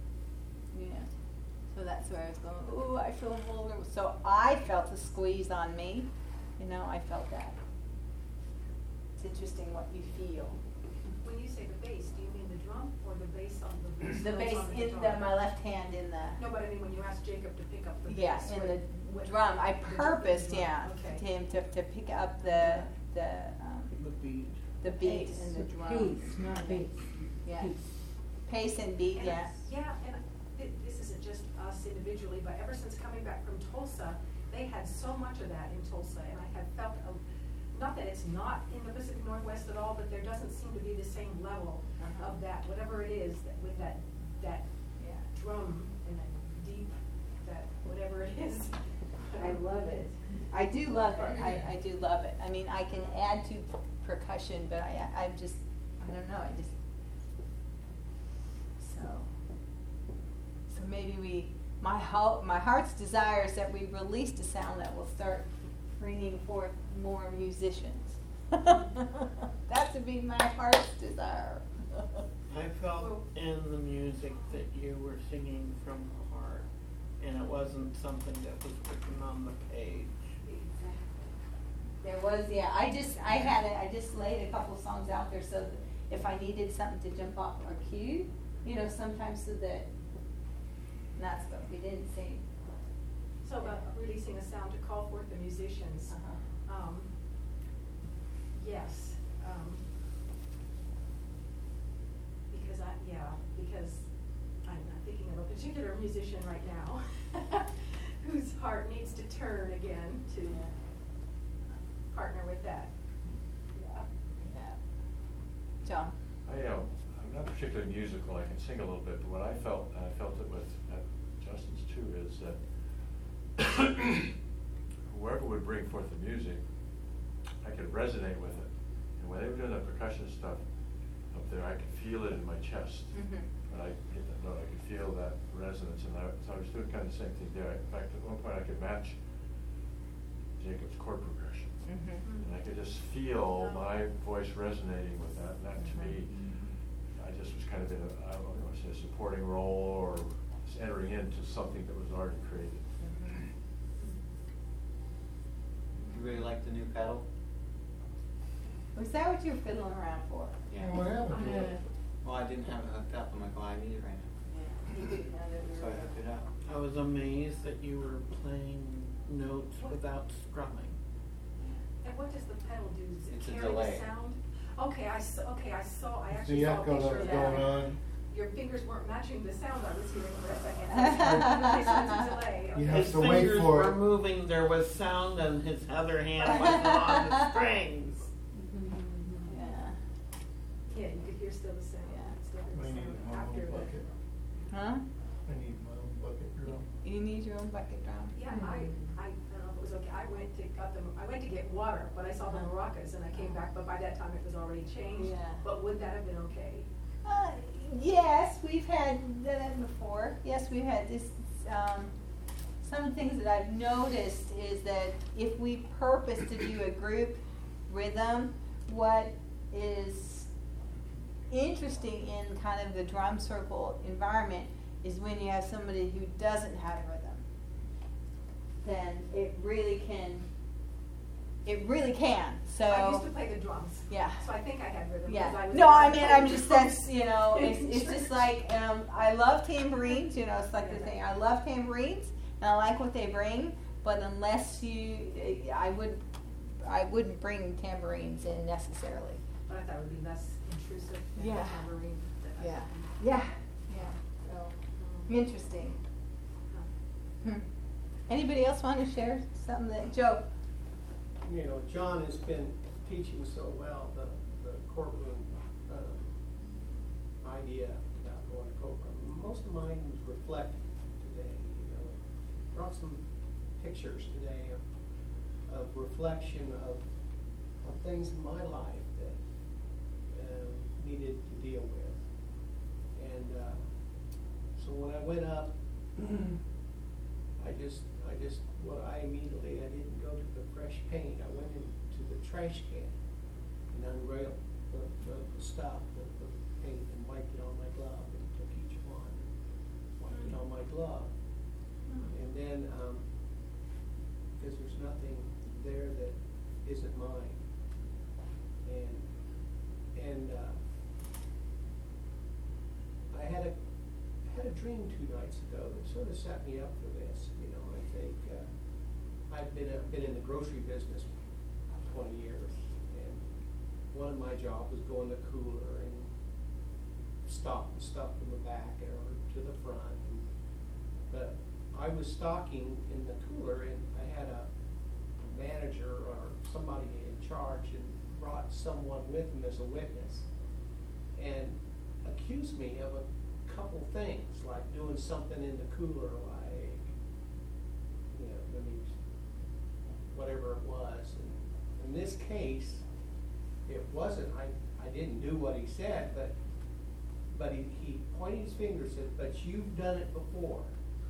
So that's where I was going. Ooh, I feel vulnerable. So I felt a squeeze on me. I felt that. It's interesting what you feel. When you say the bass, do you mean the drum or the bass on the The bass on the in guitar? my left hand in the. No, but I mean when you asked Jacob to pick up the Yeah, bass. in what- the drum. I the purposed, drum, yeah, okay. to him to pick up the beat. the beat Pace. and the drum. Pace, not bass. Yeah. Pace. Pace and beat, And yeah. Yeah, and this isn't just us individually, but ever since coming back from Tulsa, they had so much of that in Tulsa, and I have felt, not that it's not in the Pacific Northwest at all, but there doesn't seem to be the same level of that, whatever it is, that with that Yeah. drum and that deep, that whatever it is. I love it. I do love it. I do love it. I mean, I can add to percussion, but I don't know. So maybe my heart's desire is that we release a sound that will start bringing forth more musicians. That would be my heart's desire. I felt in the music that you were singing from the heart, and it wasn't something that was written on the page. There was, yeah. I just laid a couple songs out there so that if I needed something to jump off our cue, sometimes so that. And that's what we didn't sing. So about releasing a sound to call forth the musicians. Yes. Because I'm thinking of a particular musician right now whose heart needs to turn again to partner with that. Yeah. John? I'm not particularly musical. I can sing a little bit, but what I felt, and I felt it with Justin's too, is that whoever would bring forth the music, I could resonate with it. And when they were doing the percussion stuff up there, I could feel it in my chest. Mm-hmm. When I hit that note, I could feel that resonance, and so I was doing kind of the same thing there. In fact, at one point I could match Jacob's chord progression. Mm-hmm. And I could just feel my voice resonating with that. And that to me, I just was kind of in I don't want to say a supporting role or just entering into something that was already created. You really like the new pedal? Was that what you were fiddling around for? Yeah. Well, I didn't have it hooked up. I'm like, well, I need it right now. Yeah. You didn't have it. So I hooked it up. I was amazed that you were playing notes without strumming. And what does the pedal do? Does it It's a carry delay. the sound? Okay, I saw The a echo picture that of was that. going on. Your fingers weren't matching the sound I was hearing for a second. Okay, so it's a delay. You Okay. have His to wait fingers for were it. moving, there was sound, and his other hand wasn't on the strings. Yeah. Yeah, you could hear still the sound. Yeah. Still hear I the need sound my after own the. bucket. Huh? I need my own bucket drum. You need your own bucket drum. Yeah, I don't know if it was okay. I went to get water, but I saw the maracas and I came back, but by that time it was already changed. Yeah. But would that have been okay? Yes, we've had that before. Yes, we've had this. Some of the things that I've noticed is that if we purpose to do a group rhythm, what is interesting in kind of the drum circle environment is when you have somebody who doesn't have rhythm, then it really can. It really can. So I used to play the drums. yeah. So I think I had rhythm. Yeah. because I was No, I able to mean, play I'm the just, drums. that's, you know, it's just like, I love tambourines, you know, it's like the thing, I love tambourines, and I like what they bring, but unless I wouldn't bring tambourines in necessarily. But I thought it would be less intrusive than Yeah. the tambourine. Yeah. So, interesting. Anybody else want to share something that, Joe? You know, John has been teaching so well the courtroom idea about going to courtroom. Most of mine was reflective today. You know, brought some pictures today of reflection of things in my life that needed to deal with. And so when I went up, I didn't go to the fresh paint. I went into the trash can and unrailed the stuff, the paint, and wiped it on my glove, and took each one, wiped it on my glove. And then, because there's nothing there that isn't mine. And I had a dream 2 nights ago that sort of set me up for this. You know, I think I've been in the grocery business 20 years, and one of my jobs was going to the cooler and stocking stuff from the back or to the front. But I was stocking in the cooler, and I had a manager or somebody in charge, and brought someone with him as a witness, and accused me of a couple things, like doing something in the cooler, like, you know, I mean, whatever it was. And in this case, it wasn't, I didn't do what he said, but he pointed his finger and said, but you've done it before.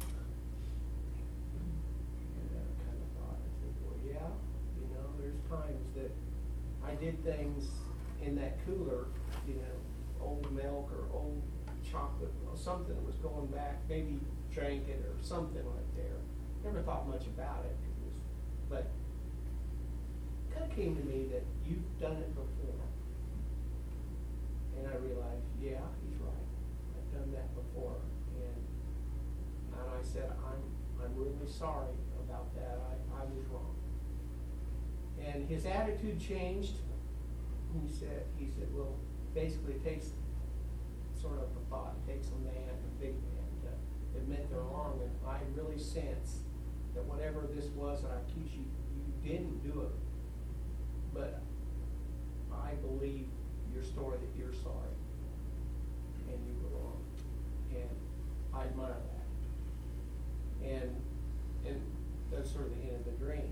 And I kind of thought, I said, well, yeah, you know, there's times that I did things in that cooler, you know, old milk or old chocolate or something that was going back, maybe drank it or something like there. Never thought much about it, but it kind of came to me that you've done it before. And I realized, yeah, he's right. I've done that before. And I said, I'm really sorry about that. I was wrong. And his attitude changed. He said, well, basically it takes sort of a thought, it takes a man, a big man, to admit they're wrong. And I really sense that whatever this was that I accused you, you didn't do it. But I believe your story that you're sorry and you were wrong. And I admire that. And that's sort of the end of the dream.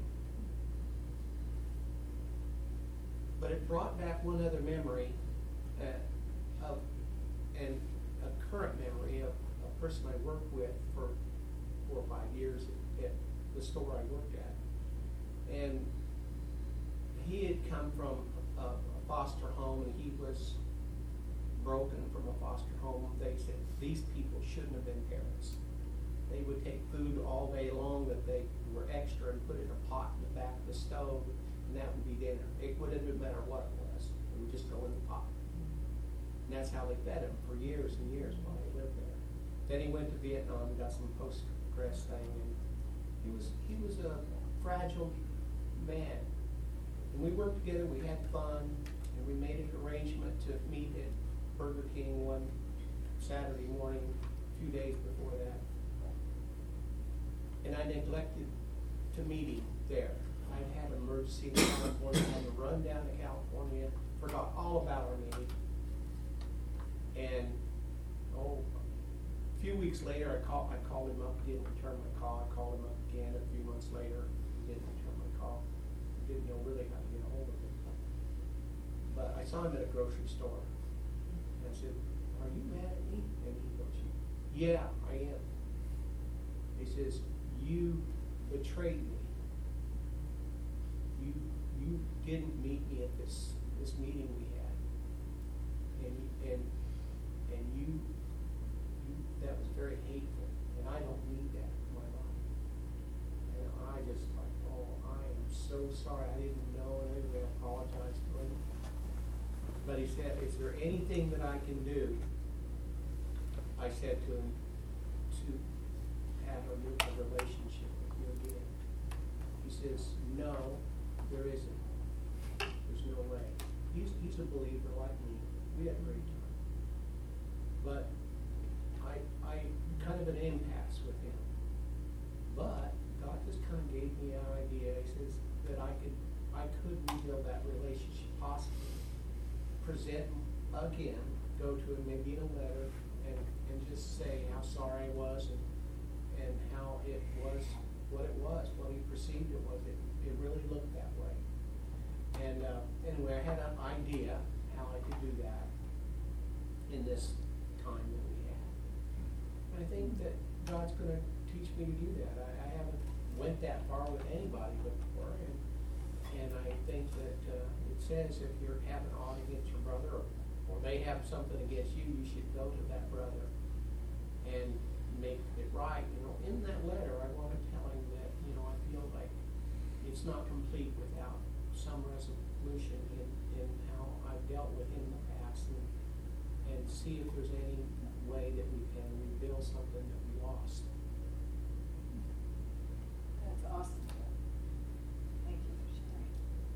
But it brought back one other memory and a current memory of a person I worked with for 4 or 5 years at the store I worked at. And he had come from a foster home, and he was broken from a foster home. They said these people shouldn't have been parents. They would take food all day long that they were extra and put it in a pot in the back of the stove, and that would be dinner. It wouldn't matter what it was. It would just go in the pot. And that's how they fed him for years and years while he lived there. Then he went to Vietnam and got some post-stress thing, and he was a fragile man. And we worked together, we had fun, and we made an arrangement to meet at Burger King one Saturday morning, a few days before that. And I neglected to meet him there. I'd had an emergency in California, I had to run down to California, forgot all about our meeting. And, a few weeks later, I called him up, he didn't return my call. I called him up again a few months later, he didn't return my call. I didn't know really how to get a hold of him. But I saw him at a grocery store. And I said, "Are you mad at me?" And he goes, "Yeah, I am." He says, "You betrayed me. You didn't meet me at this meeting we had. And you that was very hateful, and I don't need that in my life." And I just like, I am so sorry, I didn't know, and anyway, I apologize to him. But he said, "Is there anything that I can do?" I said to him, "to have a relationship with you again?" He says, "No, there isn't. There's no way." He's a believer like me. We had a great time. But I kind of an impasse with him. But God just kind of gave me an idea. He says that I could rebuild that relationship, possibly present again, go to him maybe in a letter and just say how sorry I was and how it was what it was, what he perceived it was. It really looked that way. And anyway, I had an idea how I could do that in this time that we had. And I think that God's going to teach me to do that. I haven't went that far with anybody before, and I think that it says if you have an ought against your brother or they have something against you, you should go to that brother and make it right. In that letter, I want to tell him that, I feel like it's not complete without some resolution in how I've dealt with him in the past and see if there's any way that we can rebuild something that we lost. That's awesome. Thank you for sharing.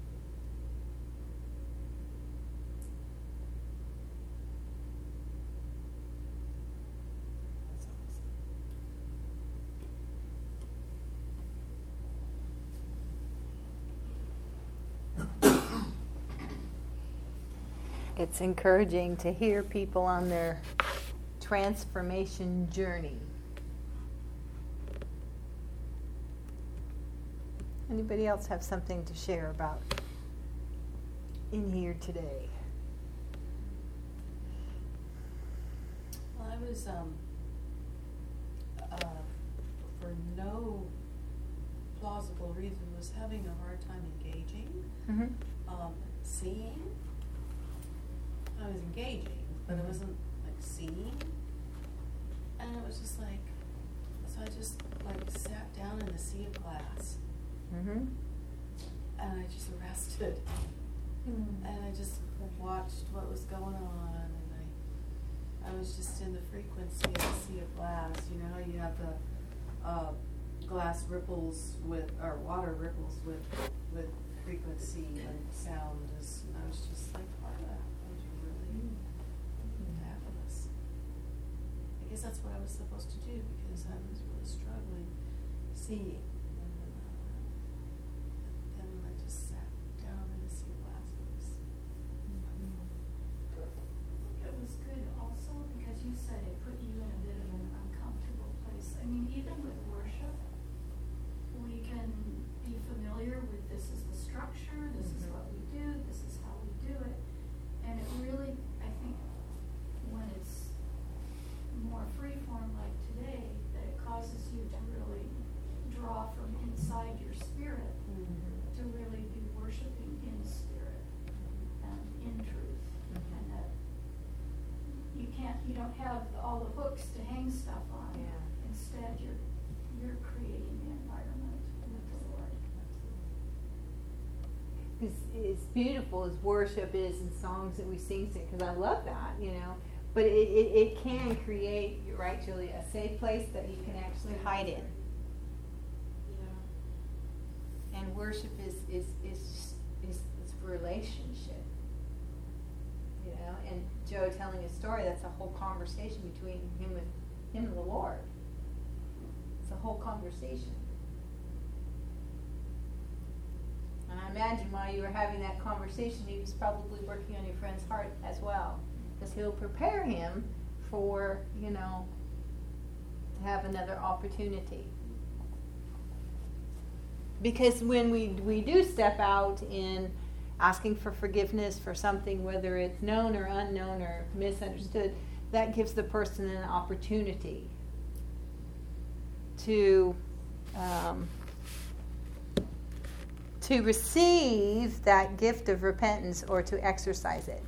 That's awesome. It's encouraging to hear people on their transformation journey. Anybody else have something to share about in here today? Well, I was, for no plausible reason, was having a hard time engaging, seeing. I was engaging, but it wasn't like seeing. And it was just like, so I just like sat down in a sea of glass. And I just rested. And I just watched what was going on, and I was just in the frequency of the sea of glass. You know how you have the glass ripples or water ripples with frequency and sound. I was just like part of that. I was really fabulous. I guess that's what I was supposed to do because I was really struggling seeing. It was good also because you said it put you in a bit of an uncomfortable place. I mean, even with worship, we can be familiar with this is the structure, this is what we do, this is how we do it. And it really, I think, when it's more freeform like today, that it causes you to really draw from inside your spirit to really be worshiping in spirit and in truth. And that you don't have all the hooks to hang stuff on. Yeah. Instead, you're creating the environment with the Lord. As beautiful as worship is and songs that we sing, because I love that, but it can create, right, Julie, a safe place that you can actually hide in. Yeah. And worship is relationship. You know, and Joe telling his story, that's a whole conversation between him and the Lord. It's a whole conversation. And I imagine while you were having that conversation, he was probably working on your friend's heart as well. Because he'll prepare him for, you know, to have another opportunity. Because when we do step out in asking for forgiveness for something, whether it's known or unknown or misunderstood, that gives the person an opportunity to receive that gift of repentance or to exercise it.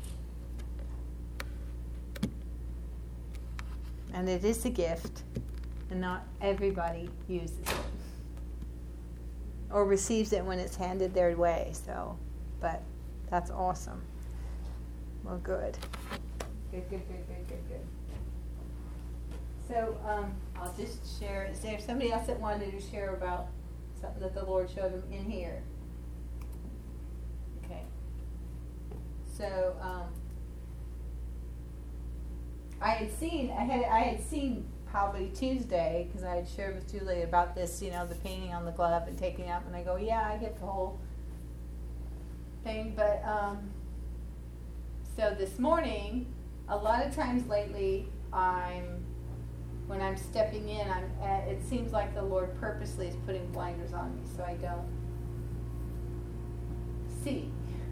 And it is a gift, and not everybody uses it or receives it when it's handed their way. So, but that's awesome. Well, good. Good. So I'll just share. Is there somebody else that wanted to share about something that the Lord showed them in here? Okay. So I had seen probably Tuesday, because I had shared with Julie about this, you know, the painting on the glove and taking it out, and I go, yeah, I get the whole thing. But so this morning, a lot of times lately, when I'm stepping in, it seems like the Lord purposely is putting blinders on me so I don't see.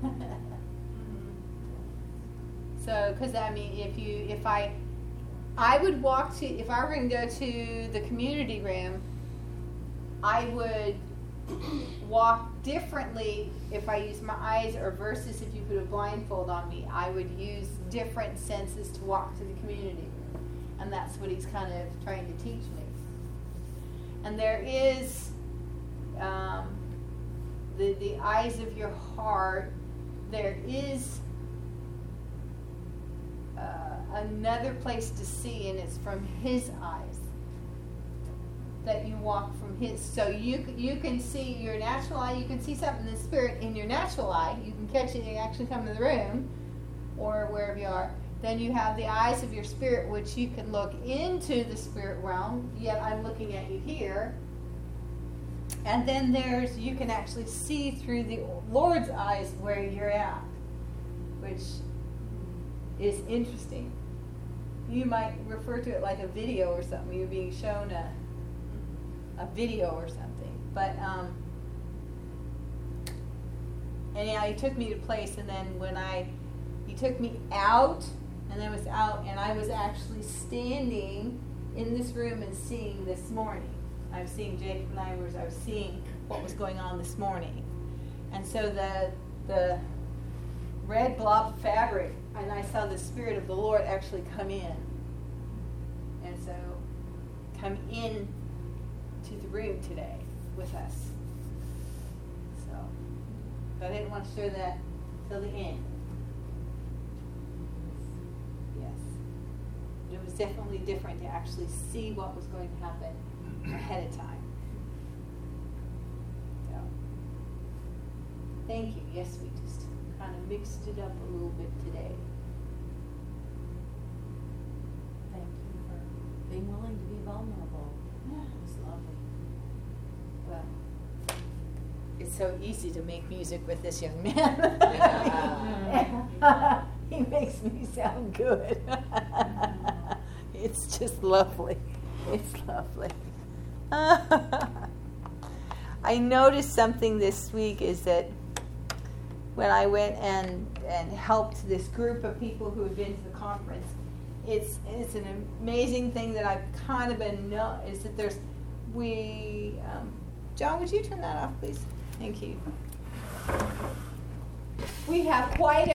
So, because I mean, if I would walk to, if I were going to go to the community room, I would walk differently if I use my eyes, or versus if you put a blindfold on me, I would use different senses to walk to the community room. And that's what he's kind of trying to teach me. And there is the eyes of your heart. There is another place to see, and it's from his eyes that you walk from his. So you can see your natural eye. You can see something in the spirit in your natural eye. You can catch it and actually come to the room or wherever you are. Then you have the eyes of your spirit, which you can look into the spirit realm. Yet I'm looking at you here. And then you can actually see through the Lord's eyes where you're at, which is interesting. You might refer to it like a video or something. You're being shown a video or something. But anyhow, he took me to a place, and then he took me out, and I was out, and I was actually standing in this room and seeing this morning. I was seeing Jacob and I was seeing what was going on this morning. And so the red blob of fabric, and I saw the Spirit of the Lord actually come in. And so come in to the room today with us. So, but I didn't want to share that till the end. It was definitely different to actually see what was going to happen ahead of time. So, thank you. Yes, we just kind of mixed it up a little bit today. Thank you for being willing to be vulnerable. Yeah. It was lovely. Well, it's so easy to make music with this young man. He makes me sound good. It's just lovely. It's lovely. I noticed something this week is that when I went and helped this group of people who had been to the conference, it's an amazing thing that I've kind of been is that John, would you turn that off, please? Thank you. We have quite